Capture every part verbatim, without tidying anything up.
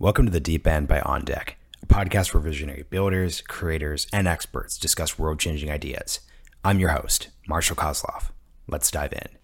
Welcome to The Deep End by On Deck, a podcast where visionary builders, creators, and experts discuss world-changing ideas. I'm your host, Marshall Kozlov. Let's dive in.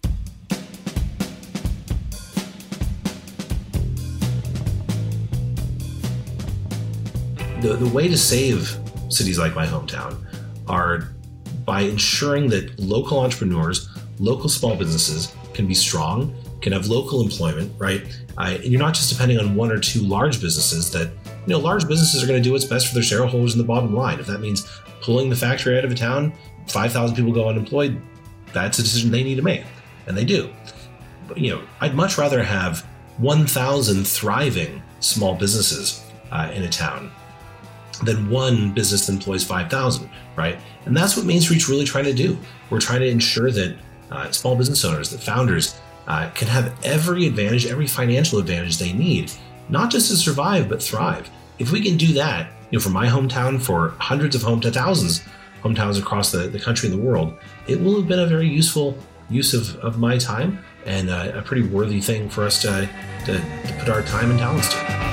The, the way to save cities like my hometown are by ensuring that local entrepreneurs, local small businesses can be strong, can have local employment, right? Uh, and you're not just depending on one or two large businesses that, you know, large businesses are going to do what's best for their shareholders and the bottom line. If that means pulling the factory out of a town, five thousand people go unemployed, that's a decision they need to make. And they do. But, you know, I'd much rather have one thousand thriving small businesses uh, in a town than one business that employs five thousand, right? And that's what Main Street's really trying to do. We're trying to ensure that uh, small business owners, that founders uh, can have every advantage, every financial advantage they need, not just to survive, but thrive. If we can do that, you know, for my hometown, for hundreds of hometowns, thousands hometowns across the, the country and the world, it will have been a very useful use of, of my time and uh, a pretty worthy thing for us to, to, to put our time and talents to.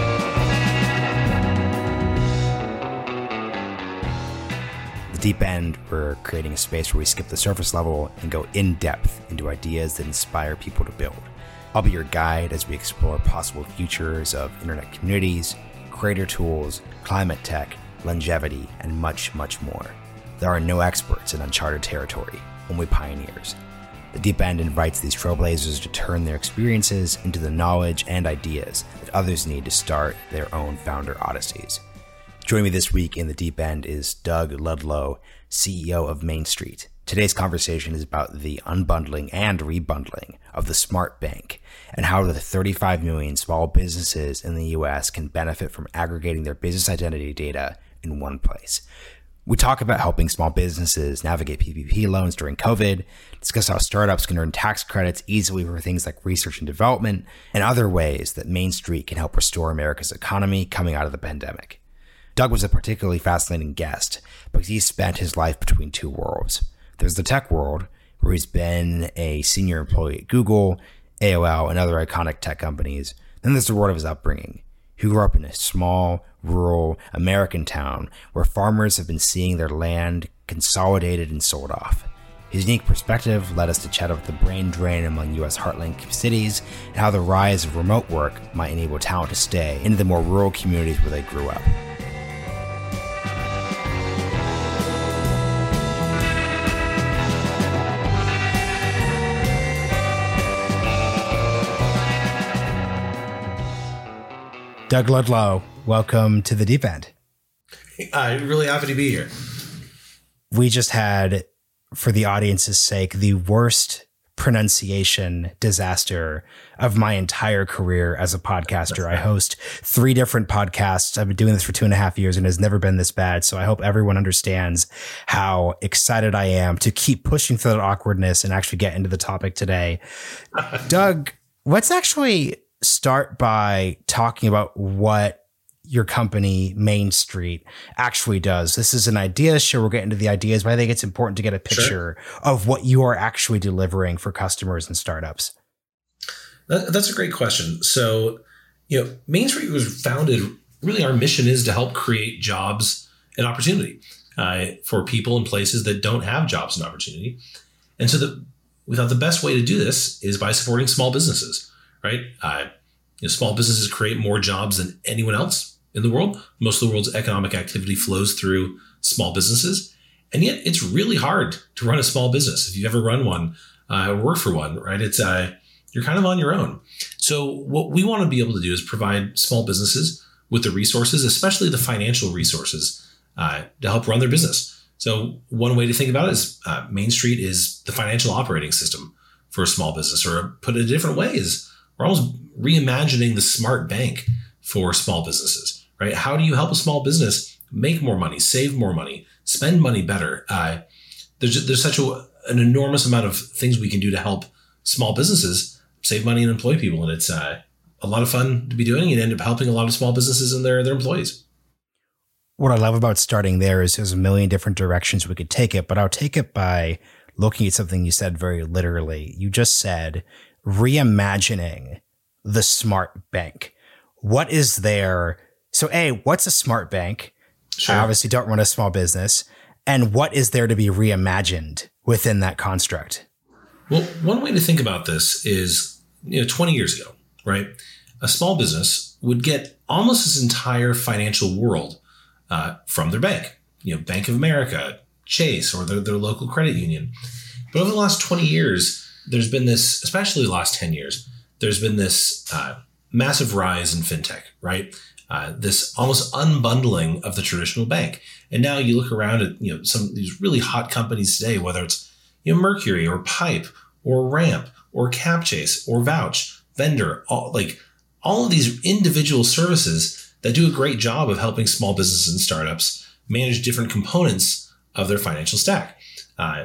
Deep End, we're creating a space where we skip the surface level and go in depth into ideas that inspire people to build. I'll be your guide as we explore possible futures of internet communities, creator tools, climate tech, longevity, and much, much more. There are no experts in uncharted territory, only pioneers. The Deep End invites these trailblazers to turn their experiences into the knowledge and ideas that others need to start their own founder odysseys. Joining me this week in The Deep End is Doug Ludlow, C E O of Main Street. Today's conversation is about the unbundling and rebundling of the smart bank and how the thirty-five million small businesses in the U S can benefit from aggregating their business identity data in one place. We talk about helping small businesses navigate P P P loans during COVID, discuss how startups can earn tax credits easily for things like research and development, and other ways that Main Street can help restore America's economy coming out of the pandemic. Doug was a particularly fascinating guest because he spent his life between two worlds. There's the tech world, where he's been a senior employee at Google, A O L, and other iconic tech companies. Then there's the world of his upbringing. He grew up in a small, rural American town where farmers have been seeing their land consolidated and sold off. His unique perspective led us to chat about the brain drain among U S heartland cities and how the rise of remote work might enable talent to stay into the more rural communities where they grew up. Doug Ludlow, welcome to The Deep End. I'm really happy to be here. We just had, for the audience's sake, the worst pronunciation disaster of my entire career as a podcaster. I host three different podcasts. I've been doing this for two and a half years and it has never been this bad. So I hope everyone understands how excited I am to keep pushing through that awkwardness and actually get into the topic today. Doug, let's actually start by talking about what your company, Main Street, actually does. This is an idea show. We'll get into the ideas, but I think it's important to get a picture sure. of what you are actually delivering for customers and startups. That, that's a great question. So, you know, Main Street was founded, really our mission is to help create jobs and opportunity uh, for people in places that don't have jobs and opportunity. And so the, we thought the best way to do this is by supporting small businesses. Right? Uh, you know, small businesses create more jobs than anyone else in the world. Most of the world's economic activity flows through small businesses. And yet it's really hard to run a small business. If you've ever run one uh, or work for one, right? It's uh, you're kind of on your own. So what we want to be able to do is provide small businesses with the resources, especially the financial resources uh, to help run their business. So one way to think about it is uh, Main Street is the financial operating system for a small business, or put it a different way is we're almost reimagining the smart bank for small businesses, right? How do you help a small business make more money, save more money, spend money better? Uh, there's there's such a, an enormous amount of things we can do to help small businesses save money and employ people. And it's uh, a lot of fun to be doing and end up helping a lot of small businesses and their, their employees. What I love about starting there is there's a million different directions we could take it, but I'll take it by looking at something you said very literally. You just said reimagining the smart bank. what is there? So A, what's a smart bank? Sure. I obviously don't run a small business. And what is there to be reimagined within that construct? Well, one way to think about this is, you know, twenty years ago, right? A small business would get almost its entire financial world uh, from their bank. You know, Bank of America, Chase, or their, their local credit union. But over the last twenty years, there's been this, especially the last ten years, there's been this uh, massive rise in fintech, right? Uh, this almost unbundling of the traditional bank. And now you look around at, you know, some of these really hot companies today, whether it's, you know, Mercury or Pipe or Ramp or Capchase or Vouch, Vendor, all like all of these individual services that do a great job of helping small businesses and startups manage different components of their financial stack. Uh,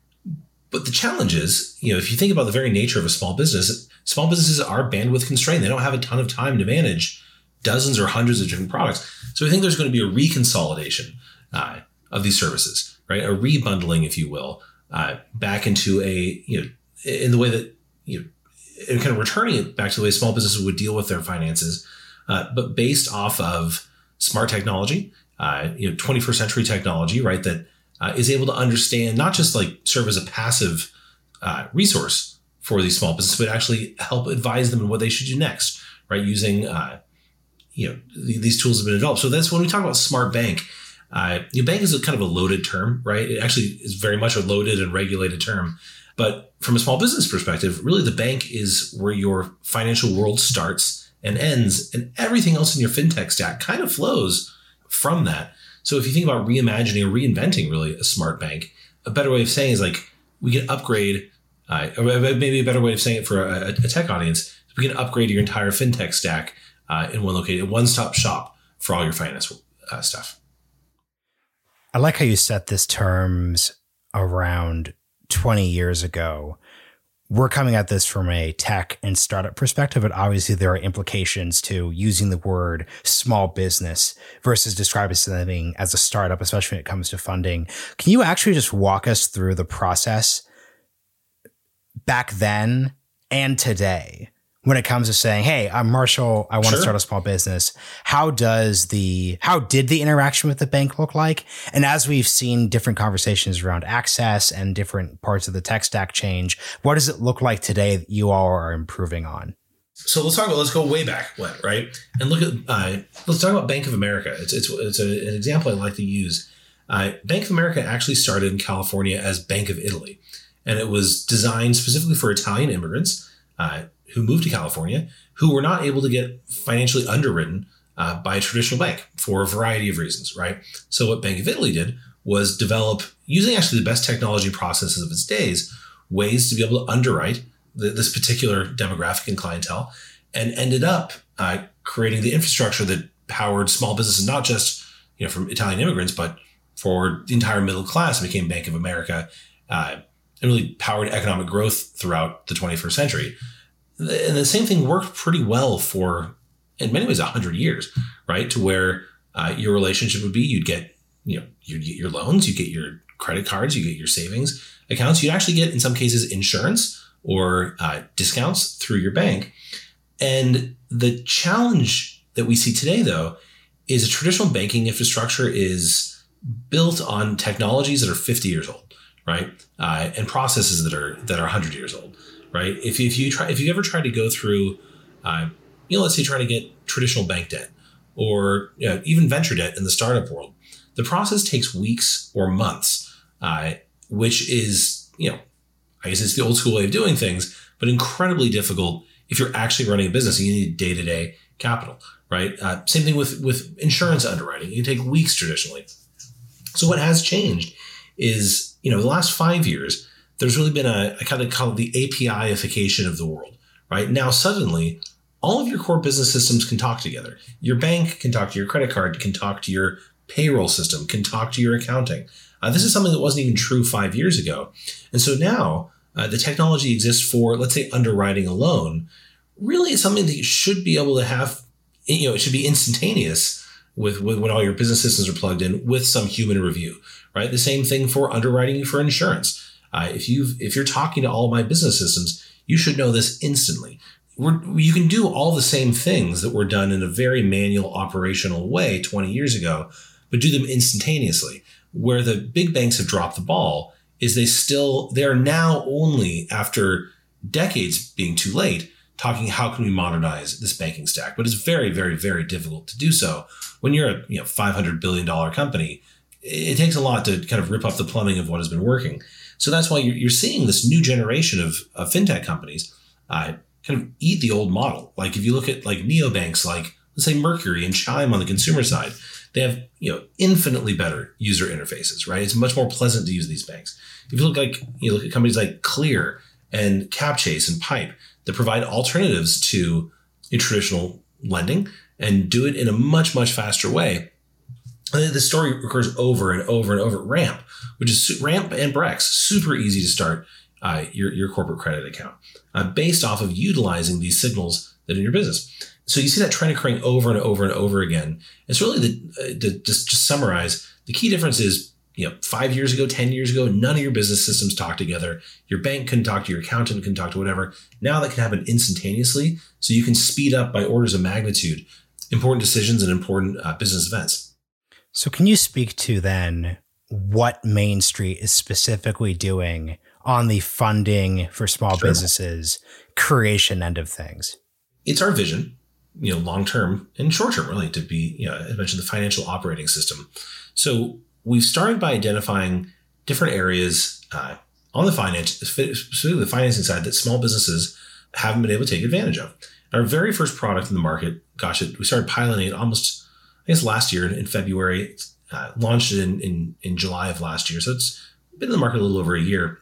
but the challenge is, you know, if you think about the very nature of a small business, small businesses are bandwidth constrained. They don't have a ton of time to manage dozens or hundreds of different products. So I think there's going to be a reconsolidation uh, of these services, right? A rebundling, if you will, uh, back into a, you know, in the way that, you know, and kind of returning it back to the way small businesses would deal with their finances, uh, but based off of smart technology, uh, you know, twenty-first century technology, right? That uh, is able to understand, not just like serve as a passive uh, resource for these small businesses, but actually help advise them on what they should do next, right? Using, uh, you know, th- these tools have been developed. So that's when we talk about smart bank. Uh, you know, bank is a kind of a loaded term, right? It actually is very much a loaded and regulated term. But from a small business perspective, really the bank is where your financial world starts and ends, and everything else in your fintech stack kind of flows from that. So if you think about reimagining or reinventing really a smart bank, a better way of saying is like we can upgrade, uh, or maybe a better way of saying it for a, a tech audience, we can upgrade your entire fintech stack uh, in one location, a one-stop shop for all your finance uh, stuff. I like how you set this terms around twenty years ago. We're coming at this from a tech and startup perspective, but obviously there are implications to using the word small business versus describing something as a startup, especially when it comes to funding. Can you actually just walk us through the process back then and today when it comes to saying, hey, I'm Marshall, I want Sure. to start a small business? How does the, how did the interaction with the bank look like? And as we've seen different conversations around access and different parts of the tech stack change, what does it look like today that you all are improving on? So let's talk about, let's go way back when, right? And look at, uh, let's talk about Bank of America. It's, it's, it's a, an example I like to use. Uh, Bank of America actually started in California as Bank of Italy. And it was designed specifically for Italian immigrants, uh, who moved to California, who were not able to get financially underwritten uh, by a traditional bank for a variety of reasons, right? So what Bank of Italy did was develop, using actually the best technology processes of its days, ways to be able to underwrite the, this particular demographic and clientele, and ended up uh, creating the infrastructure that powered small businesses, not just, you know, from Italian immigrants, but for the entire middle class, and became Bank of America, uh, and really powered economic growth throughout the twenty-first century. And the same thing worked pretty well for, in many ways, one hundred years, right? To where uh, your relationship would be, you'd get, you know, you'd get your loans, you get your credit cards, you get your savings accounts. You'd actually get, in some cases, insurance or uh, discounts through your bank. And the challenge that we see today, though, is a traditional banking infrastructure is built on technologies that are fifty years old, right? Uh, and processes that are that are one hundred years old. Right. If you, if you try, if you ever try to go through, uh, you know, let's say trying to get traditional bank debt or you know, even venture debt in the startup world, the process takes weeks or months, uh, which is, you know, I guess it's the old school way of doing things, but incredibly difficult if you're actually running a business and you need day to day capital. Right. Uh, same thing with with insurance underwriting. It can take weeks traditionally. So what has changed is, you know, the last five years. There's really been a, I kind of call it the A P I-ification of the world, right? Now, suddenly, all of your core business systems can talk together. Your bank can talk to your credit card, can talk to your payroll system, can talk to your accounting. Uh, this is something that wasn't even true five years ago. And so now uh, the technology exists for, let's say, underwriting a loan. Really, it's something that you should be able to have, you know, it should be instantaneous with, with when all your business systems are plugged in with some human review, right? The same thing for underwriting for insurance. Uh, if you've if you're talking to all of my business systems, you should know this instantly. we're, you can do all the same things that were done in a very manual operational way twenty years ago, but do them instantaneously. Where the big banks have dropped the ball is they still, they are now only after decades being too late talking, how can we modernize this banking stack? But it's very, very, very difficult to do so. When you're a you know five hundred billion dollars company, it takes a lot to kind of rip up the plumbing of what has been working. So that's why you're, you're seeing this new generation of, of fintech companies uh, kind of eat the old model. Like if you look at like neobanks, like let's say Mercury and Chime on the consumer side, they have you know infinitely better user interfaces, right? It's much more pleasant to use these banks. If you look like you look at companies like Clear and CapChase and Pipe that provide alternatives to traditional lending and do it in a much, much faster way. The story occurs over and over and over. Ramp, which is Ramp and Brex, super easy to start uh, your, your corporate credit account uh, based off of utilizing these signals that are in your business. So you see that trend occurring over and over and over again. It's really the, uh, to just, just summarize, the key difference is, you know, five years ago, ten years ago, none of your business systems talk together. Your bank couldn't talk to your accountant, couldn't talk to whatever. Now that can happen instantaneously. So you can speed up by orders of magnitude important decisions and important uh, business events. So can you speak to then what Main Street is specifically doing on the funding for small sure. businesses creation end of things? It's our vision, you know, long-term and short-term really to be, you know, I mentioned the financial operating system. So we've started by identifying different areas uh, on the finance, specifically the financing side that small businesses haven't been able to take advantage of. Our very first product in the market, gosh, it, we started piloting it almost, I guess, last year in February, uh, launched it in, in, in July of last year. So it's been in the market a little over a year.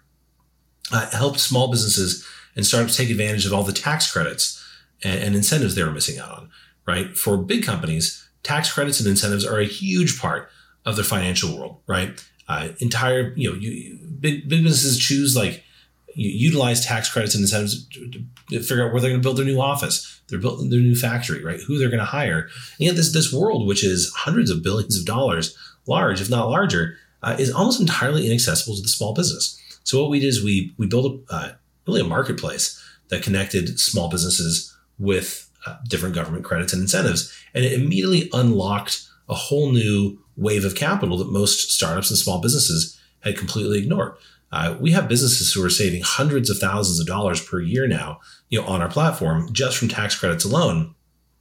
Uh, helped small businesses and startups take advantage of all the tax credits and, and incentives they were missing out on, right? For big companies, tax credits and incentives are a huge part of their financial world, right? Uh, entire, you know, you, big, big businesses choose like you utilize tax credits and incentives to, to figure out where they're going to build their new office, they're building their new factory, right? Who they're going to hire. And yet this, this world, which is hundreds of billions of dollars large, if not larger, uh, is almost entirely inaccessible to the small business. So what we did is we, we built a, uh, really a marketplace that connected small businesses with uh, different government credits and incentives. And it immediately unlocked a whole new wave of capital that most startups and small businesses had completely ignored. Uh, we have businesses who are saving hundreds of thousands of dollars per year now, you know, on our platform just from tax credits alone.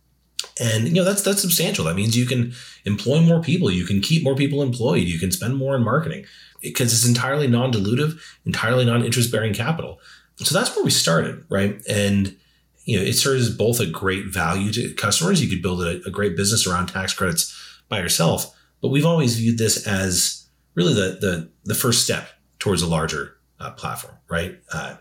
And, you know, that's, that's substantial. That means you can employ more people. You can keep more people employed. You can spend more in marketing because it's entirely non-dilutive, entirely non-interest bearing capital. So that's where we started, right? And, you know, it serves as both a great value to customers. You could build a, a great business around tax credits by yourself, but we've always viewed this as really the, the, the first step towards a larger uh, platform, right? Uh,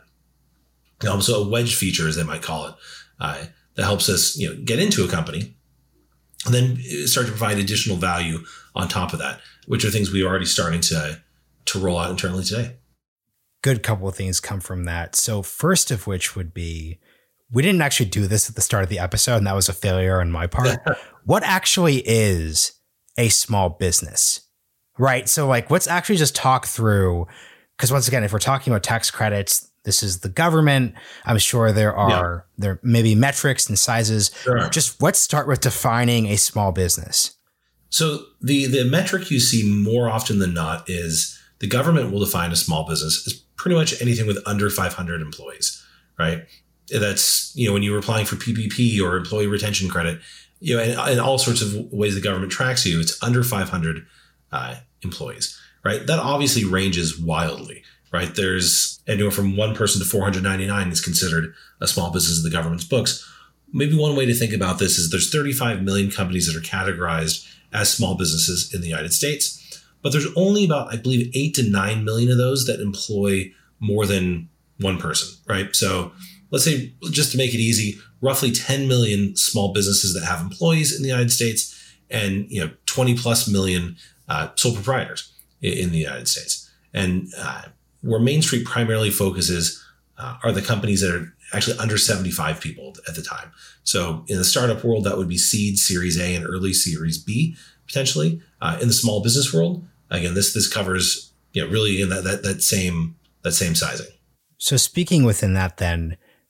also a wedge feature, as they might call it, uh, that helps us, you know, get into a company and then start to provide additional value on top of that, which are things we're already starting to, to roll out internally today. Good couple of things come from that. So first of which would be, we didn't actually do this at the start of the episode, and that was a failure on my part. What actually is a small business, right? So like, let's actually just talk through, because once again, if we're talking about tax credits, this is the government. I'm sure there are, yeah. there may be metrics and sizes. Sure. Just let's start with defining a small business. So the, the metric you see more often than not is the government will define a small business as pretty much anything with under five hundred employees, right? That's, you know, when you were applying for P P P or employee retention credit, you know, and, and all sorts of ways the government tracks you, it's under five hundred uh, employees, right? That obviously ranges wildly, right? There's anywhere from one person to four hundred ninety-nine is considered a small business in the government's books. Maybe one way to think about this is there's thirty-five million companies that are categorized as small businesses in the United States, but there's only about, I believe, eight to nine million of those that employ more than one person, right? So let's say, just to make it easy, roughly ten million small businesses that have employees in the United States and, you know, twenty plus million uh, sole proprietors in, in the United States. And uh, where Main Street primarily focuses uh, are the companies that are actually under seventy-five people at the time. So in the startup world, that would be seed, Series A, and early Series B, potentially. Uh, in the small business world, again, this this covers, you know, really in that that that same that same sizing. So speaking within that, then,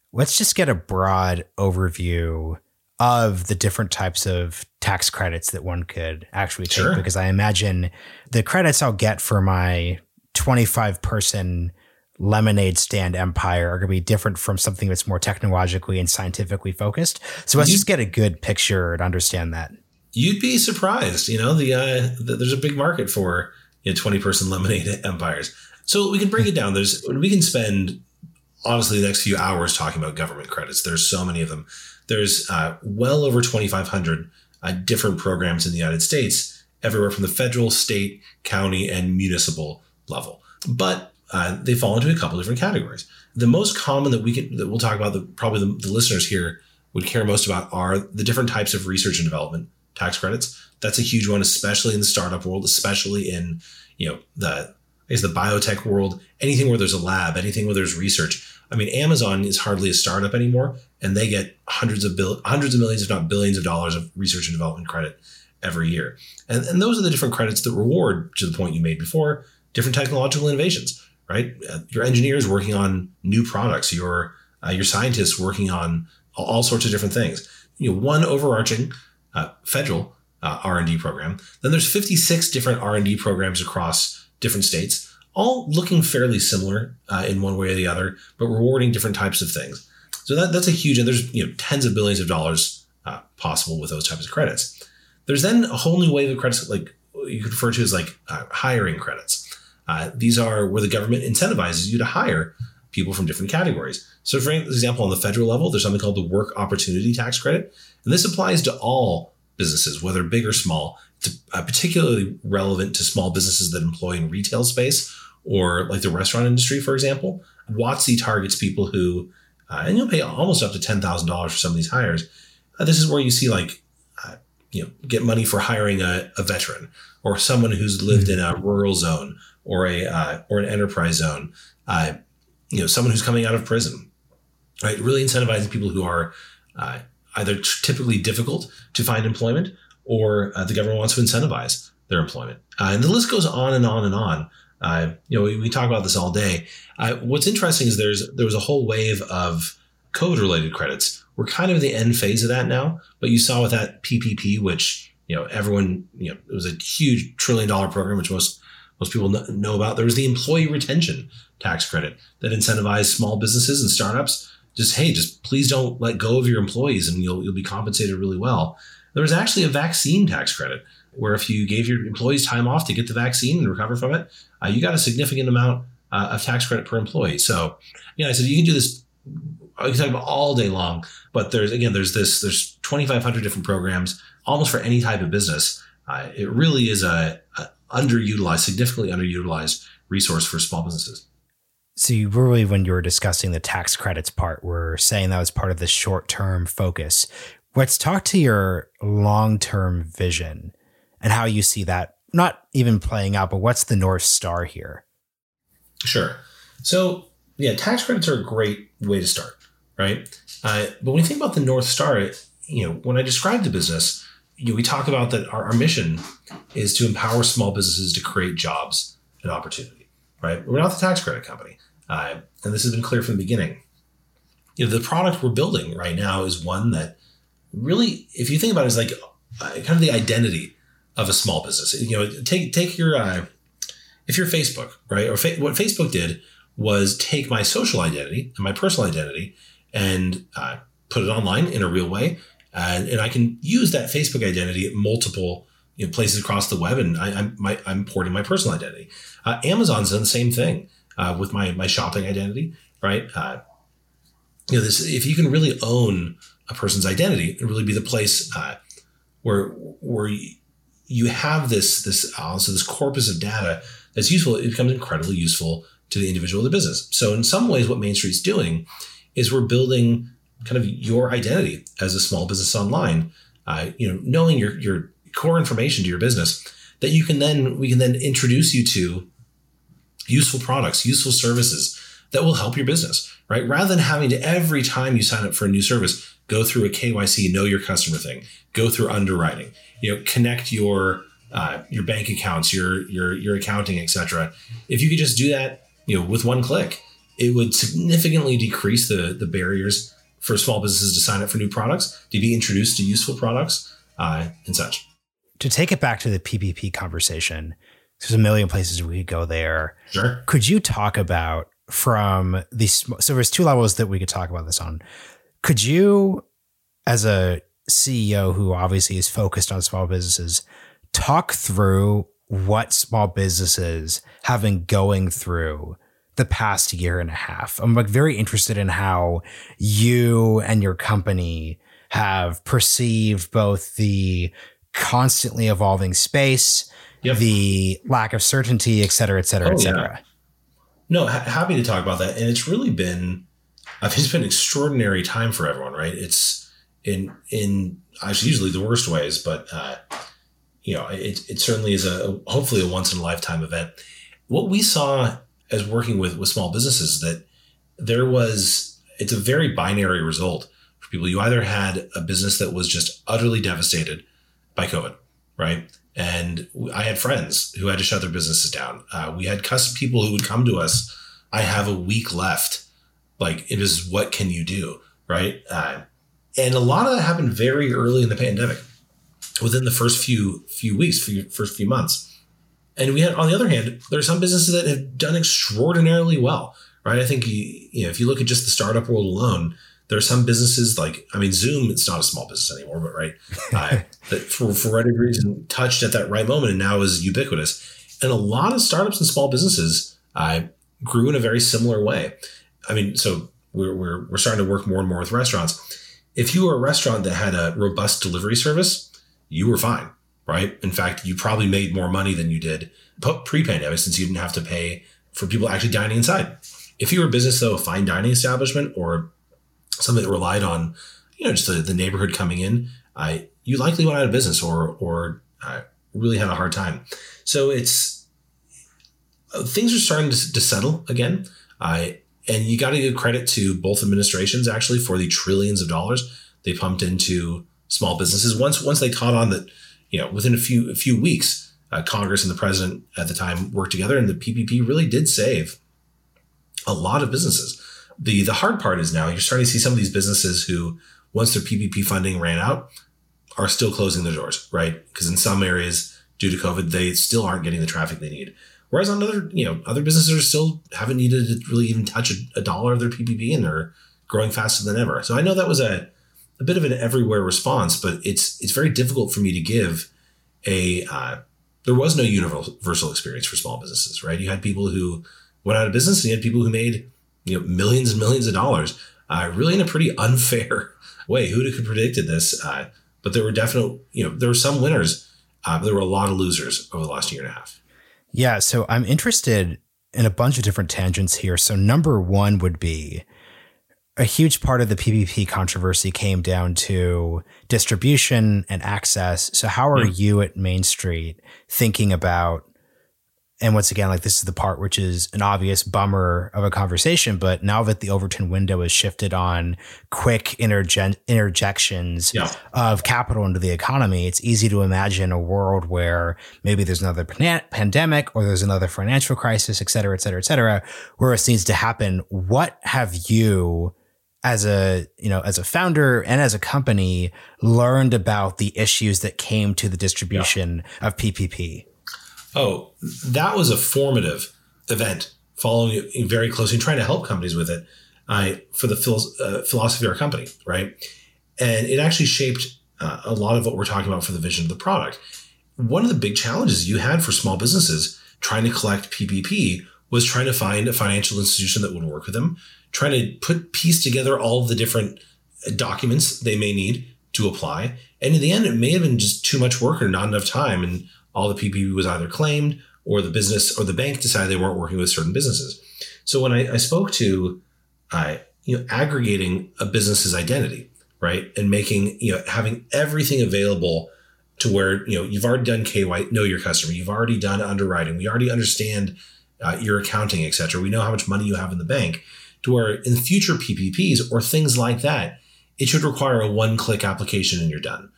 Let's just get a broad overview of the different types of tax credits that one could actually take, Sure. because I imagine the credits I'll get for my twenty-five person lemonade stand empire are going to be different from something that's more technologically and scientifically focused. So let's You- just get a good picture and understand that. You'd be surprised, you know, the, uh, the there's a big market for you know, twenty person lemonade empires. So we can break it down. There's, we can spend honestly the next few hours talking about government credits. There's so many of them. There's uh, well over twenty-five hundred uh, different programs in the United States, everywhere from the federal, state, county, and municipal level. But uh, they fall into a couple different categories. The most common that we can, that we'll talk about, that probably the, the listeners here would care most about, are the different types of research and development tax credits. That's a huge one, especially in the startup world, especially in, you know, the, I guess the biotech world, anything where there's a lab, anything where there's research. I mean, Amazon is hardly a startup anymore, and they get hundreds of bill, hundreds of millions, if not billions of dollars of research and development credit every year. And, and those are the different credits that reward, to the point you made before, different technological innovations, right? Uh, your engineers working on new products, your, uh, your scientists working on all, all sorts of different things. You know, one overarching uh, federal uh, R and D program. Then there's fifty-six different R and D programs across different states, all looking fairly similar uh, in one way or the other, but rewarding different types of things. So that, that's a huge, and there's you know tens of billions of dollars uh, possible with those types of credits. There's then a whole new wave of credits, like you could refer to as like uh, hiring credits. Uh, these are where the government incentivizes you to hire people from different categories. So for example, on the federal level, there's something called the Work Opportunity Tax Credit. And this applies to all businesses, whether big or small. It's uh, particularly relevant to small businesses that employ in retail space, or like the restaurant industry, for example. WOTC targets people who, uh, and you'll pay almost up to ten thousand dollars for some of these hires. Uh, this is where you see like, uh, you know, get money for hiring a, a veteran or someone who's lived in a rural zone or a, uh, or an enterprise zone, uh, you know, someone who's coming out of prison, right? Really incentivizing people who are uh, either t- typically difficult to find employment, or uh, the government wants to incentivize their employment. Uh, and the list goes on and on and on. Uh, you know, we, we talk about this all day. Uh, what's interesting is there's there was a whole wave of COVID-related credits. We're kind of in the end phase of that now, but you saw with that P P P, which, you know, everyone, you know, it was a huge trillion dollar program, which most most people know about. There was the employee retention tax credit that incentivized small businesses and startups. Just, hey, just please don't let go of your employees and you'll you'll be compensated really well. There was actually a vaccine tax credit where if you gave your employees time off to get the vaccine and recover from it, uh, you got a significant amount uh, of tax credit per employee. So, yeah, I said you can do this. I can talk about all day long, but there's again, there's this, there's twenty-five hundred different programs, almost for any type of business. Uh, it really is a, a underutilized, significantly underutilized resource for small businesses. So you really, when you were discussing the tax credits part, were saying that was part of the short-term focus. Let's talk to your long-term vision and how you see that not even playing out, but what's the North Star here? Sure. So yeah, tax credits are a great way to start, right? Uh, but when you think about the North Star, you know, when I describe the business, you know, we talk about that our, our mission is to empower small businesses to create jobs and opportunity, right? We're not the tax credit company. Uh, and this has been clear from the beginning. You know, the product we're building right now is one that really, if you think about it, is like uh, kind of the identity of a small business. You know, take take your, uh, if you're Facebook, right? Or fa- what Facebook did was take my social identity and my personal identity and uh, put it online in a real way. And, and I can use that Facebook identity at multiple you know, places across the web, and I, I'm, my, I'm porting my personal identity. Uh, Amazon's done the same thing uh, with my my shopping identity, right? Uh, you know, this if you can really own a person's identity, it really be the place uh, where where you have this this uh, so this corpus of data that's useful. It becomes incredibly useful to the individual or the business. So in some ways, what Main Street's doing is we're building kind of your identity as a small business online. Uh, you know, knowing your your core information to your business, that you can then we can then introduce you to useful products, useful services that will help your business, right? Rather than having to every time you sign up for a new service, go through a K Y C, know your customer thing, go through underwriting, you know, connect your uh, your bank accounts, your your your accounting, et cetera. If you could just do that, you know, with one click, it would significantly decrease the, the barriers for small businesses to sign up for new products, to be introduced to useful products, uh, and such. To take it back to the P P P conversation, there's a million places we could go there. Sure. Could you talk about from these, so there's two levels that we could talk about this on. Could you, as a C E O who obviously is focused on small businesses, talk through what small businesses have been going through the past year and a half? I'm like very interested in how you and your company have perceived both the constantly evolving space, yep. the lack of certainty, et cetera, et cetera, oh, et cetera. Yeah. No, ha- happy to talk about that. And it's really been, I think it's been an extraordinary time for everyone, right? It's in, in actually usually the worst ways, but, uh, you know, it, it certainly is a, hopefully a once in a lifetime event. What we saw as working with, with small businesses, that there was, it's a very binary result for people. You either had a business that was just utterly devastated by COVID, right? And I had friends who had to shut their businesses down. Uh, we had custom people who would come to us. I have a week left. Like, it is, what can you do? Right. Uh, and a lot of that happened very early in the pandemic, within the first few, few weeks, few, first few months. And we had, on the other hand, there are some businesses that have done extraordinarily well, right? I think, you, you know, if you look at just the startup world alone, there are some businesses like, I mean, Zoom, it's not a small business anymore, but right, uh, that for, for right reason touched at that right moment and now is ubiquitous. And a lot of startups and small businesses uh, grew in a very similar way. I mean, so we're, we're, we're starting to work more and more with restaurants. If you were a restaurant that had a robust delivery service, you were fine, right? In fact, you probably made more money than you did pre-pandemic, since you didn't have to pay for people actually dining inside. If you were a business, though, a fine dining establishment or something that relied on, you know, just the, the neighborhood coming in, uh, you likely went out of business or or uh, really had a hard time. So it's uh, things are starting to, to settle again, uh, and you got to give credit to both administrations actually for the trillions of dollars they pumped into small businesses. Once once they caught on that, you know, within a few a few weeks, uh, Congress and the president at the time worked together, and the P P P really did save a lot of businesses. The the hard part is now you're starting to see some of these businesses who, once their P P P funding ran out, are still closing their doors, right? Because in some areas, due to COVID, they still aren't getting the traffic they need. Whereas on other, you know, other businesses are still haven't needed to really even touch a, a dollar of their P P P, and they're growing faster than ever. So I know that was a, a bit of an everywhere response, but it's it's very difficult for me to give a, uh, there was no universal experience for small businesses, right? You had people who went out of business, and you had people who made, you know, millions and millions of dollars, uh, really in a pretty unfair way. Who'd have predicted this? Uh, but there were definite, you know, there were some winners. Uh, but there were a lot of losers over the last year and a half. Yeah. So I'm interested in a bunch of different tangents here. So number one would be a huge part of the P P P controversy came down to distribution and access. So how are mm. you at Main Street thinking about, and once again, like this is the part which is an obvious bummer of a conversation, but now that the Overton window is shifted on quick intergen- interjections yeah. of capital into the economy, it's easy to imagine a world where maybe there's another pan- pandemic or there's another financial crisis, et cetera, et cetera, et cetera, where it needs to happen. What have you, as a, you know, as a founder and as a company, learned about the issues that came to the distribution yeah. of P P P? Oh, that was a formative event, following it very closely and trying to help companies with it uh, for the phil- uh, philosophy of our company, right? And it actually shaped uh, a lot of what we're talking about for the vision of the product. One of the big challenges you had for small businesses trying to collect P P P was trying to find a financial institution that would work with them, trying to put piece together all of the different documents they may need to apply. And in the end, it may have been just too much work or not enough time, and all the P P P was either claimed or the business or the bank decided they weren't working with certain businesses. So when I, I spoke to, uh, you know, aggregating a business's identity, right, and making, you know, having everything available to where, you know, you've already done K Y C, know your customer, you've already done underwriting, we already understand uh, your accounting, et cetera. We know how much money you have in the bank, to where in future P P Ps or things like that, it should require a one-click application and you're done.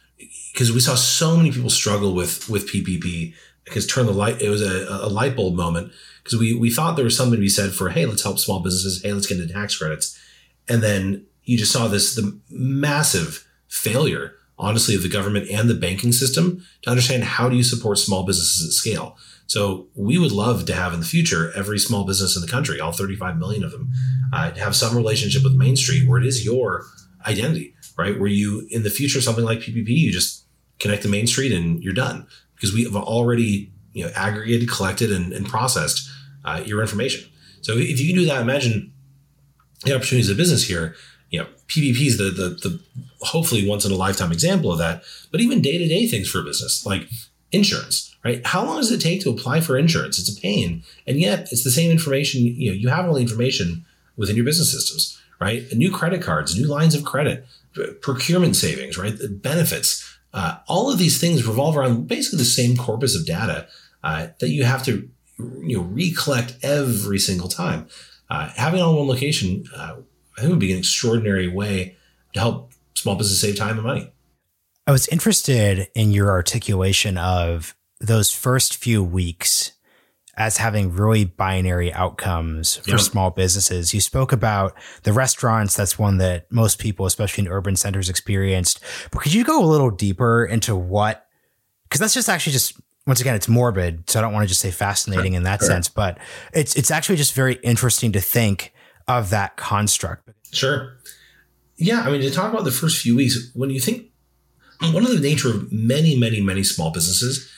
because we saw so many people struggle with with P P P, because turn the light, it was a, a light bulb moment, because we we thought there was something to be said for, hey, let's help small businesses, hey, let's get into tax credits. And then you just saw this, the massive failure, honestly, of the government and the banking system to understand how do you support small businesses at scale. So we would love to have in the future every small business in the country, all thirty-five million of them, uh, have some relationship with Main Street where it is your identity, right? Where you, in the future, something like P P P, you just connect to Main Street and you're done, because we have already, you know, aggregated, collected, and, and processed uh, your information. So if you can do that, imagine the opportunities of business here. You know, P P P is the, the, the hopefully once in a lifetime example of that, but even day-to-day things for a business like insurance, right? How long does it take to apply for insurance? It's a pain. And yet it's the same information, you know, you have all the information within your business systems, right? New credit cards, new lines of credit, procurement savings, right? The benefits, uh, all of these things revolve around basically the same corpus of data uh, that you have to, you know, recollect every single time. Uh, having it all in one location, uh, I think would be an extraordinary way to help small business save time and money. I was interested in your articulation of those first few weeks as having really binary outcomes for Yep. small businesses. You spoke about the restaurants. That's one that most people, especially in urban centers, experienced. But could you go a little deeper into what, because that's just actually just, once again, it's morbid. So I don't want to just say fascinating Sure. in that Sure. sense, but it's, it's actually just very interesting to think of that construct. Sure. Yeah. I mean, to talk about the first few weeks, when you think, one of the nature of many, many, many small businesses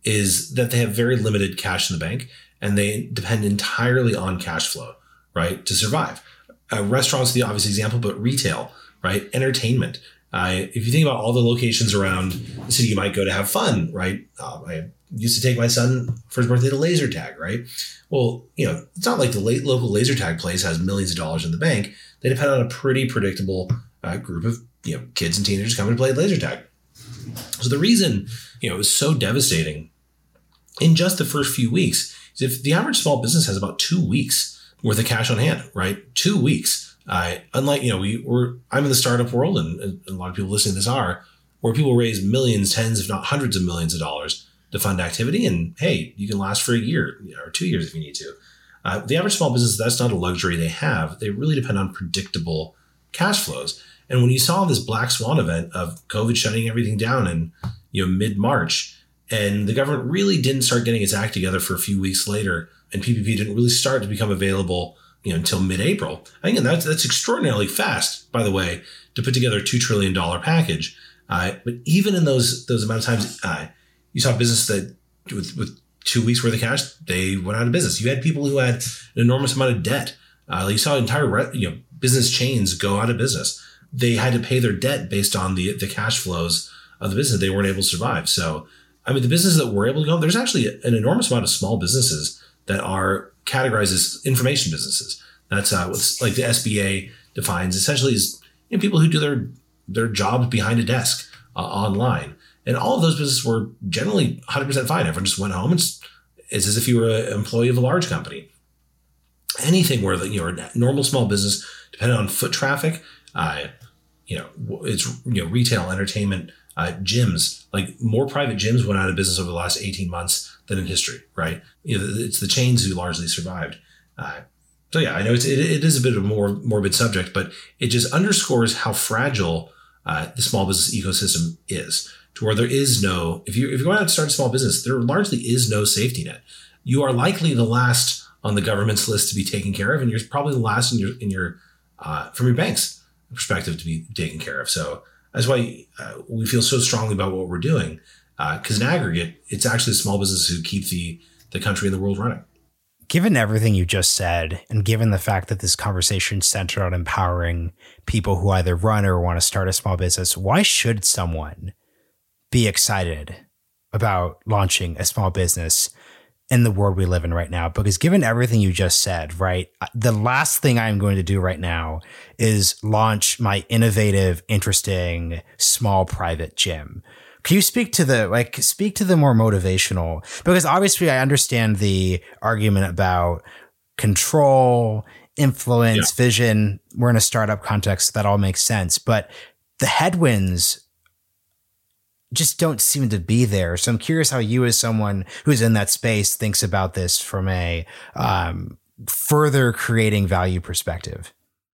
is that they have very limited cash in the bank and they depend entirely on cash flow, right, to survive. Uh, restaurants, the obvious example, but retail, right, entertainment. Uh, if you think about all the locations around the city you might go to have fun, right? Uh, I used to take my son for his birthday to laser tag, right? Well, you know, it's not like the late local laser tag place has millions of dollars in the bank. They depend on a pretty predictable uh, group of, you know, kids and teenagers coming to play laser tag. So the reason, you know, it was so devastating in just the first few weeks is if the average small business has about two weeks worth of cash on hand, right? Two weeks. Uh, unlike, you know, we were, I'm in the startup world, and, and a lot of people listening to this are, where people raise millions, tens, if not hundreds of millions of dollars to fund activity. And hey, you can last for a year or two years if you need to. Uh, the average small business, that's not a luxury they have. They really depend on predictable cash flows. And when you saw this black swan event of COVID shutting everything down in, you know, mid-March, and the government really didn't start getting its act together for a few weeks later, and P P P didn't really start to become available, you know, until mid-April. I think that's that's extraordinarily fast, by the way, to put together a two trillion dollars package. Uh, but even in those those amount of times, uh, you saw business that with with two weeks worth of cash, they went out of business. You had people who had an enormous amount of debt. Uh, you saw entire re- you know business chains go out of business. They had to pay their debt based on the the cash flows of the business. They weren't able to survive. So, I mean, the businesses that were able to go, there's actually an enormous amount of small businesses that are categorized as information businesses. That's uh, what's like the S B A defines essentially as, you know, people who do their their jobs behind a desk uh, online. And all of those businesses were generally one hundred percent fine. Everyone just went home. It's, it's as if you were an employee of a large company. Anything where the, you know, a normal small business, depending on foot traffic, uh, you know, it's, you know, retail, entertainment, uh, gyms, like more private gyms went out of business over the last eighteen months than in history, right? You know, it's the chains who largely survived. Uh, so yeah, I know it's, it, it is a bit of a more morbid subject, but it just underscores how fragile uh, the small business ecosystem is, to where there is no, if you if you're going out to start a small business, there largely is no safety net. You are likely the last on the government's list to be taken care of, and you're probably the last in your in your uh, from your bank's perspective to be taken care of. So that's why uh, we feel so strongly about what we're doing, because uh, in aggregate, it's actually small businesses who keep the the country and the world running. Given everything you just said, and given the fact that this conversation centered on empowering people who either run or want to start a small business, why should someone be excited about launching a small business in the world we live in right now? Because given everything you just said, right, the last thing I'm going to do right now is launch my innovative, interesting, small private gym. Can you speak to the, like, speak to the more motivational? Because obviously I understand the argument about control, influence, yeah. vision. We're in a startup context. That all makes sense. But the headwinds just don't seem to be there. So I'm curious how you, as someone who's in that space, thinks about this from a um, further creating value perspective.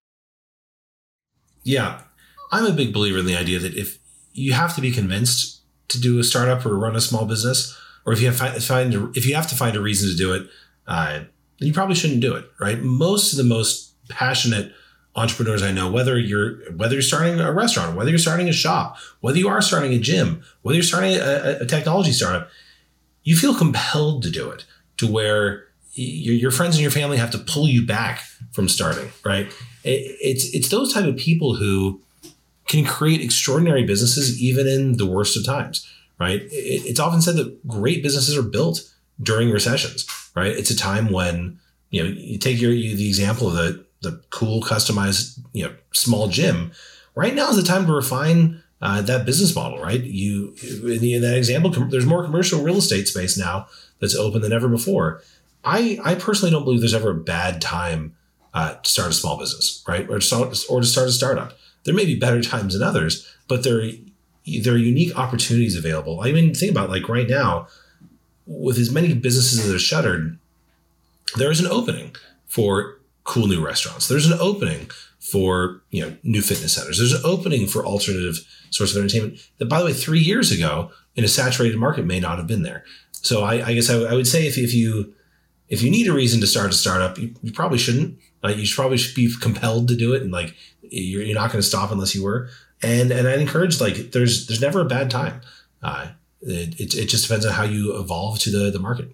Yeah, I'm a big believer in the idea that if you have to be convinced to do a startup or run a small business, or if you have to find if you have to find a reason to do it, uh, then you probably shouldn't do it. Right? Most of the most passionate entrepreneurs I know, whether you're whether you're starting a restaurant, whether you're starting a shop, whether you are starting a gym, whether you're starting a, a technology startup, you feel compelled to do it, to where your, your friends and your family have to pull you back from starting. Right? It, it's it's those type of people who can create extraordinary businesses even in the worst of times. Right? It, it's often said that great businesses are built during recessions. Right? It's a time when, you know, you take your you, the example of the the cool customized, you know, small gym. Right now is the time to refine uh, that business model, right? You, in, the, in that example, com- there's more commercial real estate space now that's open than ever before. I, I personally don't believe there's ever a bad time uh, to start a small business, right? Or to start, or to start a startup. There may be better times than others, but there, there are unique opportunities available. I mean, think about like right now, with as many businesses that are shuttered, there is an opening for cool new restaurants. There's an opening for, you know, new fitness centers. There's an opening for alternative source of entertainment that, by the way, three years ago in a saturated market may not have been there. So I, I guess I, I would say if, if you if you need a reason to start a startup, you, you probably shouldn't. Like, you should probably should be compelled to do it, and like you're, you're not going to stop unless you were. And and I'd encourage, like, there's there's never a bad time. Uh, it, it it just depends on how you evolve to the the market.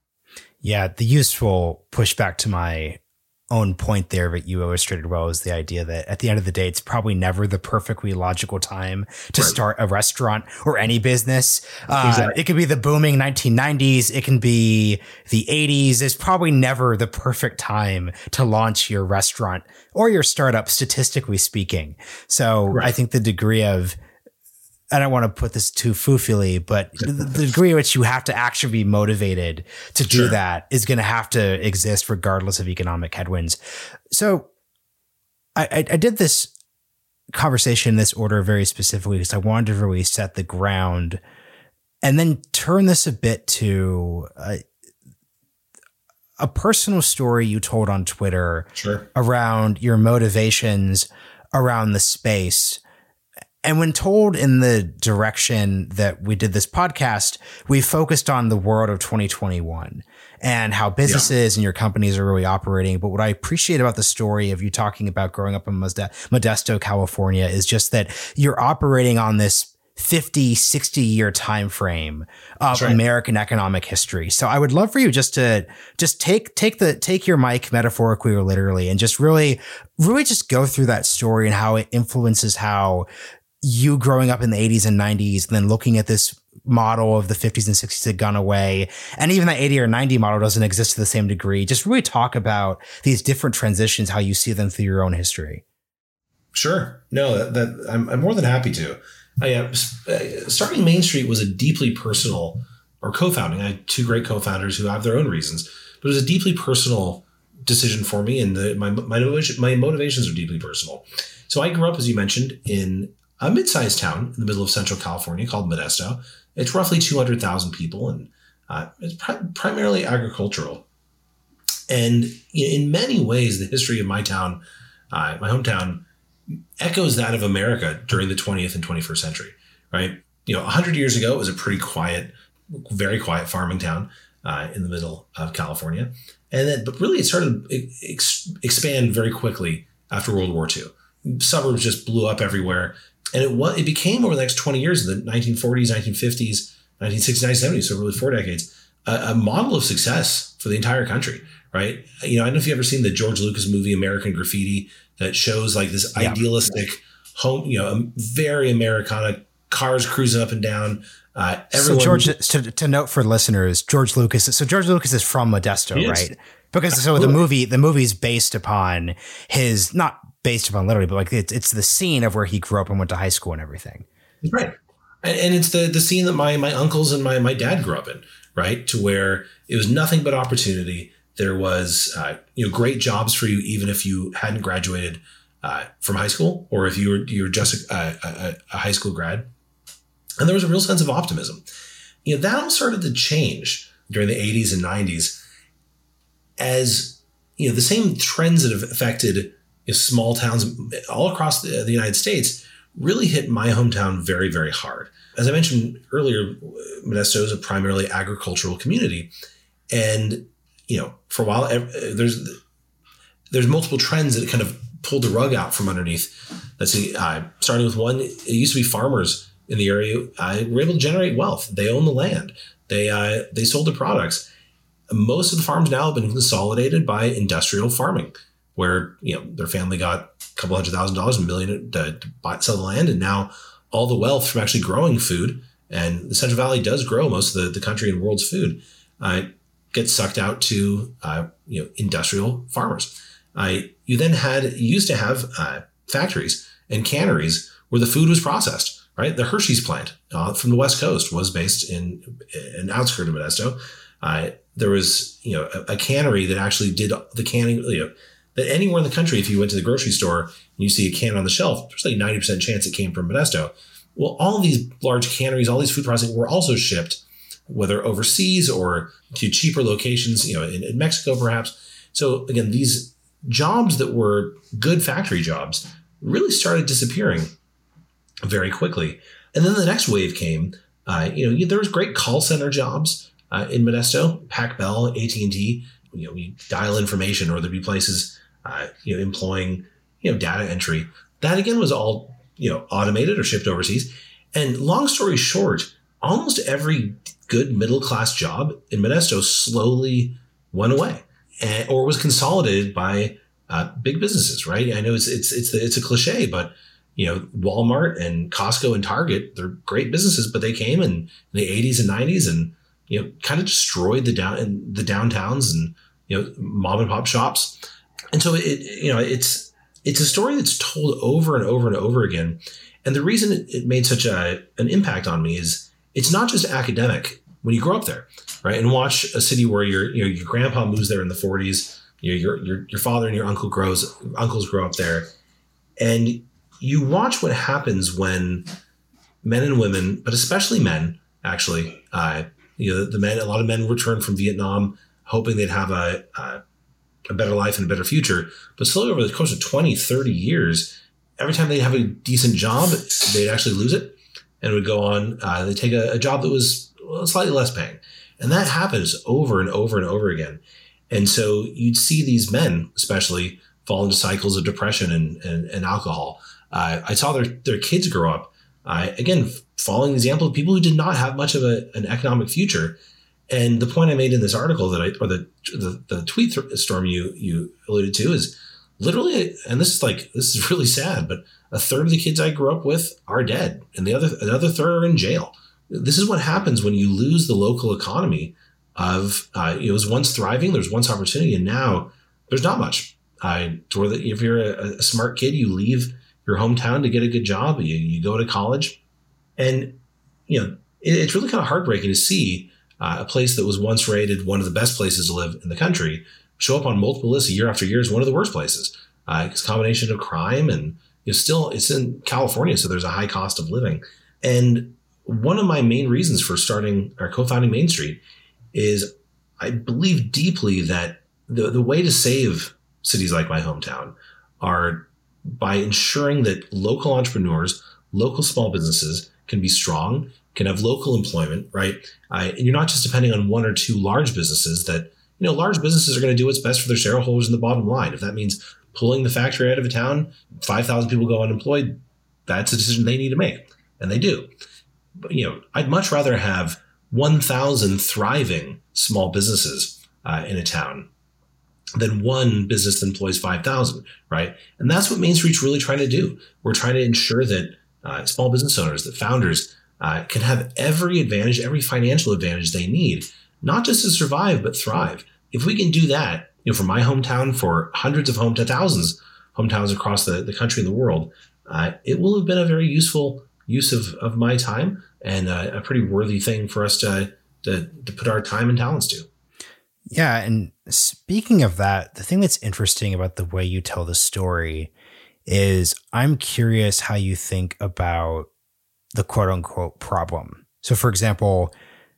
Yeah, the useful pushback to my own point there that you illustrated well is the idea that at the end of the day, it's probably never the perfectly logical time to right. start a restaurant or any business. Uh, exactly. It could be the booming nineteen nineties. It can be the eighties. It's probably never the perfect time to launch your restaurant or your startup, statistically speaking. So right. I think the degree of, I don't want to put this too foofily, but the, the degree in which you have to actually be motivated to do sure. that is going to have to exist regardless of economic headwinds. So I, I, I did this conversation in this order very specifically because I wanted to really set the ground and then turn this a bit to a, a personal story you told on Twitter sure. around your motivations around the space. And when told in the direction that we did this podcast, we focused on the world of twenty twenty-one and how businesses yeah. and your companies are really operating. But what I appreciate about the story of you talking about growing up in Modesto, California, is just that you're operating on this fifty, sixty year time frame of right. American economic history. So I would love for you just to just take take the take your mic metaphorically or literally and just really, really just go through that story and how it influences how you growing up in the eighties and nineties, and then looking at this model of the fifties and sixties had gone away. And even that eighty or ninety model doesn't exist to the same degree. Just really talk about these different transitions, how you see them through your own history. Sure. No, that, that I'm, I'm more than happy to. I, uh, starting Main Street was a deeply personal, or co-founding. I had two great co-founders who have their own reasons, but it was a deeply personal decision for me. And the, my, my, my motivations are deeply personal. So I grew up, as you mentioned, in a mid-sized town in the middle of Central California called Modesto. It's roughly two hundred thousand people, and uh, it's pri- primarily agricultural. And in many ways, the history of my town, uh, my hometown, echoes that of America during the twentieth and twenty-first century, right? You know, one hundred years ago, it was a pretty quiet, very quiet farming town uh, in the middle of California. And then, but really it started to ex- expand very quickly after World War Two. Suburbs just blew up everywhere. And it was, it became over the next twenty years, in the nineteen forties, nineteen fifties, nineteen sixties, nineteen seventies, so really four decades, a, a model of success for the entire country, right? You know, I don't know if you've ever seen the George Lucas movie, American Graffiti, that shows like this yeah. idealistic home, you know, very Americana, cars cruising up and down. Uh, everyone, so George, to, to note for listeners, George Lucas, so George Lucas is from Modesto, right? Because Absolutely. so the movie, the movie's based upon his, not based upon literally, but like it's, it's the scene of where he grew up and went to high school and everything. Right. And, and it's the, the scene that my, my uncles and my, my dad grew up in, right? To where it was nothing but opportunity. There was, uh, you know, great jobs for you, even if you hadn't graduated uh, from high school, or if you were, you were just a, a, a high school grad. And there was a real sense of optimism. You know, that all started to change during the eighties and nineties as, you know, the same trends that have affected you know, small towns all across the, the United States really hit my hometown very, very hard. As I mentioned earlier, Modesto is a primarily agricultural community. And, you know, for a while, there's there's multiple trends that kind of pulled the rug out from underneath. Let's see, uh, starting with one, it used to be farmers in the area uh, were able to generate wealth. They own the land. They uh, they sold their products. Most of the farms now have been consolidated by industrial farming, where you know their family got a couple hundred thousand dollars, a million to, to buy, sell the land, and now all the wealth from actually growing food, and the Central Valley does grow most of the, the country and world's food, uh, gets sucked out to uh, you know industrial farmers. Uh, you then had you used to have uh, factories and canneries where the food was processed. Right, the Hershey's plant uh, from the West Coast was based in an outskirt of Modesto. Uh, there was, you know, a, a cannery that actually did the canning. You know, that anywhere in the country, if you went to the grocery store and you see a can on the shelf, there's like ninety percent chance it came from Modesto. Well, all of these large canneries, all these food processing, were also shipped, whether overseas or to cheaper locations, you know, in, in Mexico perhaps. So again, these jobs that were good factory jobs really started disappearing very quickly. And then the next wave came. Uh, you know, there was great call center jobs uh, in Modesto, Pac Bell, A T and T. You know, you dial information, or there'd be places, uh, you know, employing, you know, data entry. That again was all, you know, automated or shipped overseas. And long story short, almost every good middle class job in Modesto slowly went away, and, or was consolidated by uh, big businesses. Right? I know it's it's it's it's a cliche, but you know, Walmart and Costco and Target, they're great businesses, but they came in, in the eighties and nineties and, you know, kind of destroyed the down in the downtowns and, you know, mom and pop shops. And so it, you know, it's, it's a story that's told over and over and over again. And the reason it, it made such a, an impact on me is it's not just academic when you grow up there, right? And watch a city where your, you know, your grandpa moves there in the forties, you know, your, your, your father and your uncle grows, uncles grow up there. And you watch what happens when men and women, but especially men, actually, uh, you know, the men, a lot of men return from Vietnam hoping they'd have a, a, a better life and a better future. But slowly over the course of twenty, thirty years, every time they'd have a decent job, they'd actually lose it and would go on. Uh, they'd take a, a job that was slightly less paying. And that happens over and over and over again. And so you'd see these men, especially, fall into cycles of depression and, and, and alcohol. Uh, I saw their, their kids grow up, uh, again, following the example of people who did not have much of a, an economic future. And the point I made in this article that I, or the, the, the tweet th- storm you, you alluded to is literally, and this is like, this is really sad, but a third of the kids I grew up with are dead and the other, another third are in jail. This is what happens when you lose the local economy of, uh, it was once thriving, there's once opportunity, and now there's not much. Uh, to where the, if you're a, a smart kid, you leave your hometown to get a good job, you, you go to college. And, you know, it, it's really kind of heartbreaking to see uh, a place that was once rated one of the best places to live in the country show up on multiple lists year after year as one of the worst places. Uh, it's a combination of crime and you know, still it's in California, so there's a high cost of living. And one of my main reasons for starting or co-founding Main Street is I believe deeply that the, the way to save cities like my hometown are by ensuring that local entrepreneurs, local small businesses can be strong, can have local employment, right? Uh, and you're not just depending on one or two large businesses that, you know, large businesses are going to do what's best for their shareholders in the bottom line. If that means pulling the factory out of a town, five thousand people go unemployed, that's a decision they need to make. And they do. But, you know, I'd much rather have one thousand thriving small businesses uh, in a town than one business that employs five thousand, right? And that's what Main Street's really trying to do. We're trying to ensure that uh, small business owners, that founders uh, can have every advantage, every financial advantage they need, not just to survive, but thrive. If we can do that, you know, for my hometown, for hundreds of hometowns, thousands hometowns across the, the country and the world, uh, it will have been a very useful use of, of my time and uh, a pretty worthy thing for us to, to, to put our time and talents to. Yeah. And speaking of that, the thing that's interesting about the way you tell the story is I'm curious how you think about the quote unquote problem. So for example,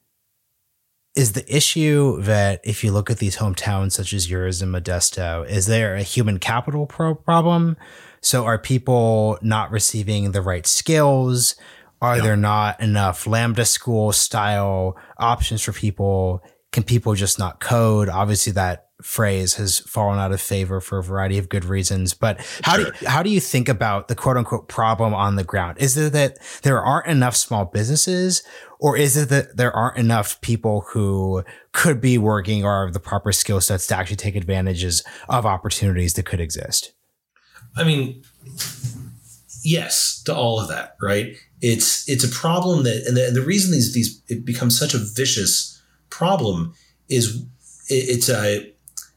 is the issue that if you look at these hometowns such as yours and Modesto, is there a human capital pro- problem? So are people not receiving the right skills? Are yeah. there not enough Lambda school style options for people? Can people just not code? Obviously that phrase has fallen out of favor for a variety of good reasons, but how sure. do you, how do you think about the quote unquote problem on the ground? Is it that there aren't enough small businesses, or is it that there aren't enough people who could be working or have the proper skill sets to actually take advantages of opportunities that could exist? I mean, yes to all of that, right? It's it's a problem that, and the, and the reason these these it becomes such a vicious problem is it, it's a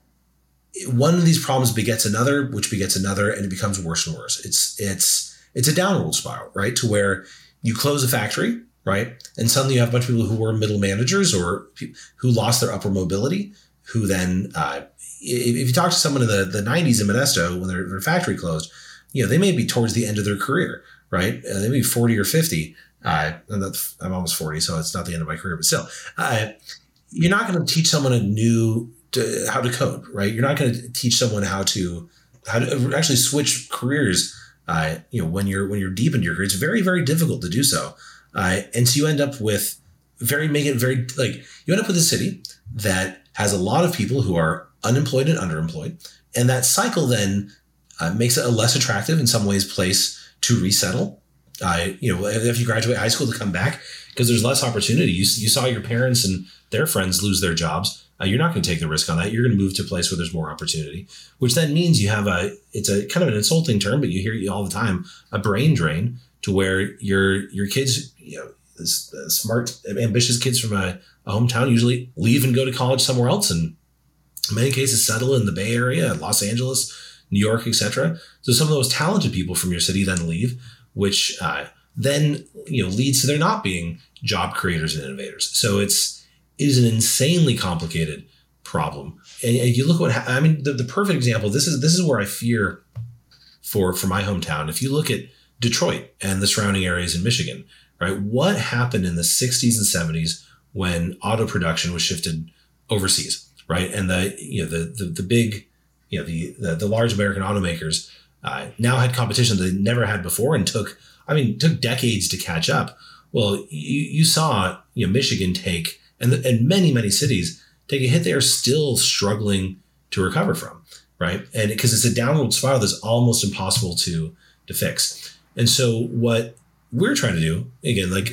one of these problems begets another, which begets another, and it becomes worse and worse. It's it's it's a downward spiral, right? To where you close a factory, right, and suddenly you have a bunch of people who were middle managers or pe- who lost their upper mobility, who then, uh, if, if you talk to someone in the, the nineties in Modesto when their, their factory closed, you know, they may be towards the end of their career, right? Uh, they may be forty or fifty. Uh, and that's, I'm almost forty, so it's not the end of my career, but still, uh, you're not going to teach someone a new to how to code, right? You're not going to teach someone how to how to actually switch careers. Uh, you know, when you're when you're deep into your career, it's very very difficult to do so, uh, and so you end up with very make it very like you end up with a city that has a lot of people who are unemployed and underemployed, and that cycle then uh, makes it a less attractive in some ways place to resettle. Uh, you know, if you graduate high school to come back because there's less opportunity. You you saw your parents and their friends lose their jobs. Uh, you're not going to take the risk on that. You're going to move to a place where there's more opportunity, which then means you have a, it's a kind of an insulting term, but you hear it all the time, a brain drain to where your, your kids, you know, smart, ambitious kids from a, a hometown usually leave and go to college somewhere else. And in many cases settle in the Bay Area, Los Angeles, New York, et cetera. So some of those talented people from your city then leave, which uh, then, you know, leads to there not being job creators and innovators. So it's, it is an insanely complicated problem. And, and you look what, I mean, the, the perfect example, this is, this is where I fear for, for my hometown. If you look at Detroit and the surrounding areas in Michigan, right? What happened in the sixties and seventies when auto production was shifted overseas, right? And the, you know, the, the, the big, you know, the, the, the large American automakers uh, now had competition that they never had before and took, I mean, took decades to catch up. Well, you, you saw, you know, Michigan take, and, the, and many, many cities take a hit they are still struggling to recover from, right? And because it's a downward spiral that's almost impossible to, to fix. And so what we're trying to do, again, like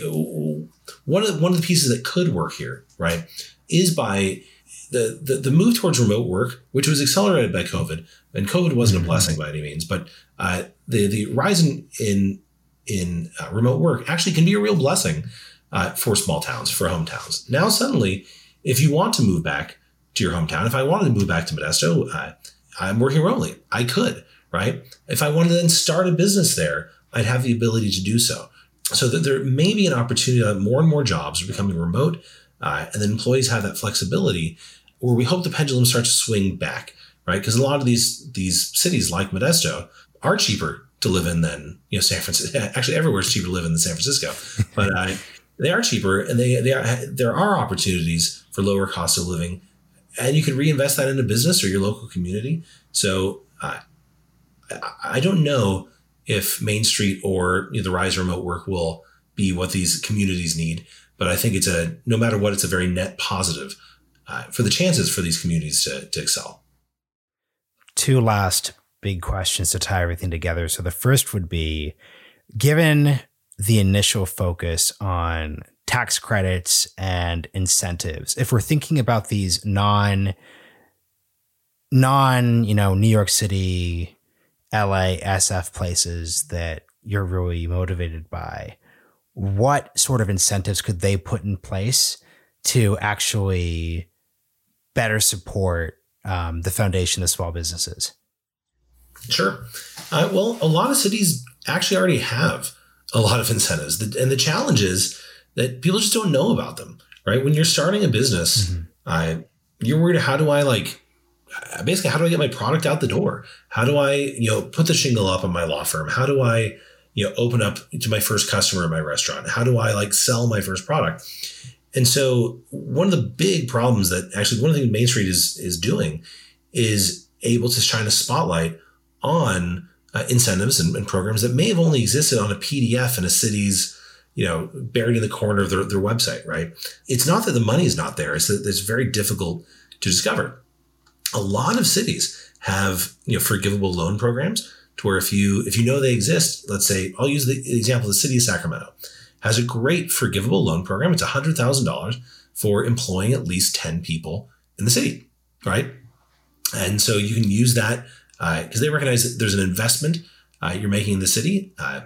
one of the, one of the pieces that could work here, right, is by the, the, the move towards remote work, which was accelerated by COVID. And COVID wasn't a blessing by any means, but uh, the, the rise in, in, in uh, remote work actually can be a real blessing Uh, for small towns, for hometowns. Now, suddenly, if you want to move back to your hometown, if I wanted to move back to Modesto, uh, I'm working remotely. I could, right? If I wanted to then start a business there, I'd have the ability to do so. So that there may be an opportunity that more and more jobs are becoming remote, uh, and then employees have that flexibility, where we hope the pendulum starts to swing back, right? Because a lot of these these cities like Modesto are cheaper to live in than, you know, San Francisco. Actually, everywhere is cheaper to live in than San Francisco, but uh, they are cheaper, and they they are, there are opportunities for lower cost of living, and you can reinvest that into business or your local community. So uh, I don't know if Main Street or, you know, the rise of remote work will be what these communities need, but I think it's a, no matter what, it's a very net positive uh, for the chances for these communities to, to excel. Two last big questions to tie everything together. So the first would be, given the initial focus on tax credits and incentives, if we're thinking about these non, non, you know, New York City, L A, S F places that you're really motivated by, what sort of incentives could they put in place to actually better support um, the foundation of small businesses? Sure. Uh, well, a lot of cities actually already have a lot of incentives. And the challenge is that people just don't know about them, right? When you're starting a business, mm-hmm. uh, you're worried, how do I like, basically, how do I get my product out the door? How do I, you know, put the shingle up on my law firm? How do I, you know, open up to my first customer at my restaurant? How do I like sell my first product? And so one of the big problems that actually one of the things Main Street is, is doing is able to shine a spotlight on uh, incentives and, and programs that may have only existed on a P D F in a city's, you know, buried in the corner of their, their website, right? It's not that the money is not there. It's that it's very difficult to discover. A lot of cities have, you know, forgivable loan programs to where if you, if you know they exist, let's say, I'll use the example, the city of Sacramento has a great forgivable loan program. It's one hundred thousand dollars for employing at least ten people in the city, right? And so you can use that because uh, they recognize that there's an investment uh, you're making in the city. Uh,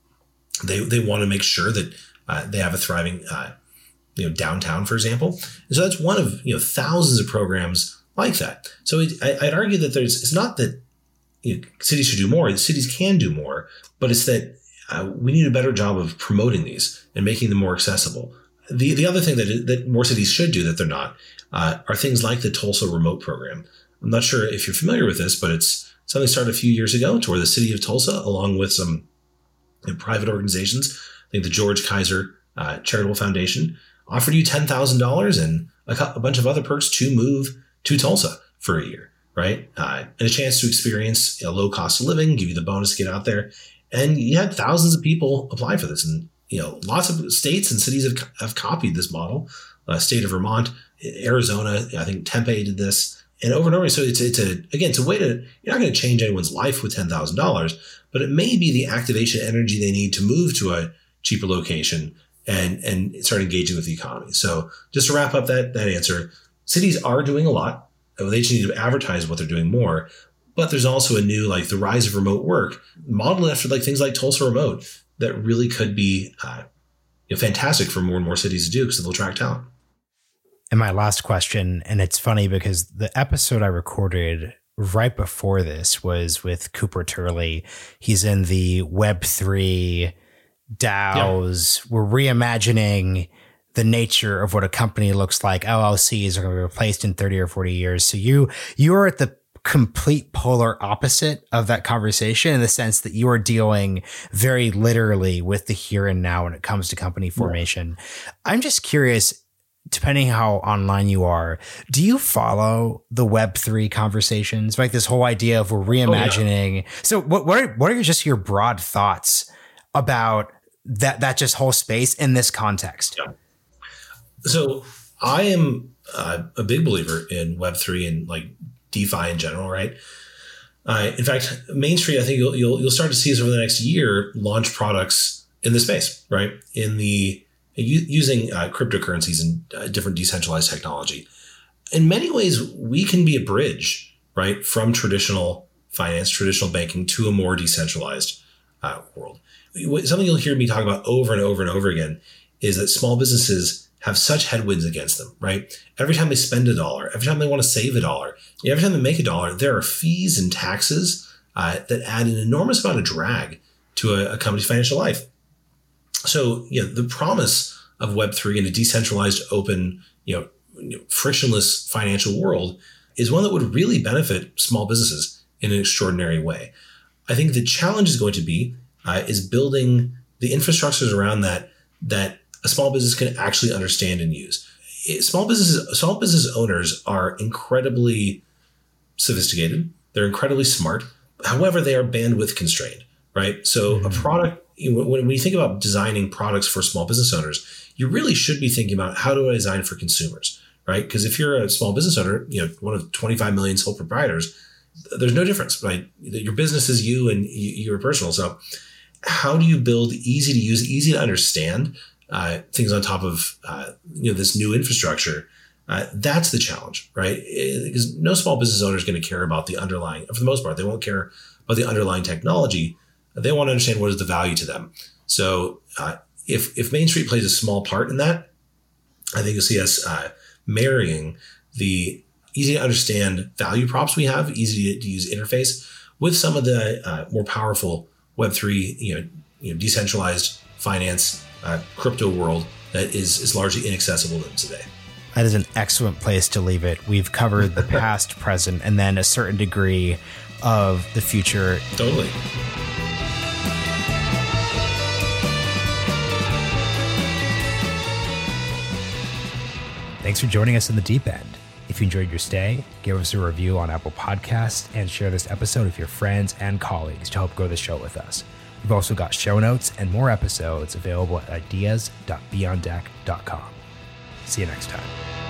they they want to make sure that uh, they have a thriving, uh, you know, downtown, for example. And so that's one of, you know, thousands of programs like that. So it, I, I'd argue that there's, it's not that, you know, cities should do more. The cities can do more, but it's that uh, we need a better job of promoting these and making them more accessible. The the other thing that that more cities should do that they're not uh, are things like the Tulsa Remote Program. I'm not sure if you're familiar with this, but it's something started a few years ago to where the city of Tulsa, along with some you know, private organizations, I think the George Kaiser uh, Charitable Foundation, offered you ten thousand dollars and a, a bunch of other perks to move to Tulsa for a year, right? Uh, and a chance to experience a low cost of living, give you the bonus to get out there. And you had thousands of people apply for this. And, you know, lots of states and cities have, have copied this model. Uh, state of Vermont, Arizona, I think Tempe did this, and over and over. So it's, it's a, again, it's a way to, you're not going to change anyone's life with ten thousand dollars, but it may be the activation energy they need to move to a cheaper location and, and start engaging with the economy. So just to wrap up that, that answer, cities are doing a lot. They just need to advertise what they're doing more. But there's also a new, like the rise of remote work modeled after like things like Tulsa Remote that really could be uh, you know, fantastic for more and more cities to do because they'll attract talent. And my last question, and it's funny because the episode I recorded right before this was with Cooper Turley. He's in the Web three DAOs. Yeah. We're reimagining the nature of what a company looks like. L L Cs are going to be replaced in thirty or forty years. So you, you are at the complete polar opposite of that conversation in the sense that you are dealing very literally with the here and now when it comes to company formation. Yeah. I'm just curious, depending how online you are, do you follow the Web three conversations? Like this whole idea of we're reimagining. Oh, yeah. So what, what are, what are just your broad thoughts about that, that just whole space in this context? Yeah. So I am uh, a big believer in Web three and like DeFi in general, right? Uh, in fact, Main Street, I think you'll, you'll you'll start to see us over the next year launch products in the space, right? In the using uh, cryptocurrencies and uh, different decentralized technology. In many ways, we can be a bridge, right, from traditional finance, traditional banking to a more decentralized uh, world. Something you'll hear me talk about over and over and over again is that small businesses have such headwinds against them, right? Every time they spend a dollar, every time they want to save a dollar, every time they make a dollar, there are fees and taxes uh, that add an enormous amount of drag to a, a company's financial life. So, you know, the promise of Web three and a decentralized, open, you know, you know, frictionless financial world is one that would really benefit small businesses in an extraordinary way. I think the challenge is going to be uh, is building the infrastructures around that that a small business can actually understand and use. Small businesses, small business owners are incredibly sophisticated. They're incredibly smart. However, they are bandwidth constrained, right? So mm-hmm. a product, when we think about designing products for small business owners, you really should be thinking about how do I design for consumers, right? Because if you're a small business owner, you know, one of twenty-five million sole proprietors, there's no difference, right? Your business is you and you're personal. So how do you build easy to use, easy to understand Uh, things on top of uh, you know this new infrastructure? Uh, that's the challenge, right? Because no small business owner is going to care about the underlying, for the most part, they won't care about the underlying technology. They want to understand what is the value to them. So uh, if if Main Street plays a small part in that, I think you'll see us uh, marrying the easy to understand value props we have, easy to use interface with some of the uh, more powerful Web three, you know, you know, decentralized finance, Uh, crypto world that is is largely inaccessible to them today. That is an excellent place to leave it. We've covered the past, present, and then a certain degree of the future. Totally. Thanks for joining us in the deep end. If you enjoyed your stay, give us a review on Apple Podcasts and share this episode with your friends and colleagues to help grow the show with us. We've also got show notes and more episodes available at ideas dot beyond deck dot com. See you next time.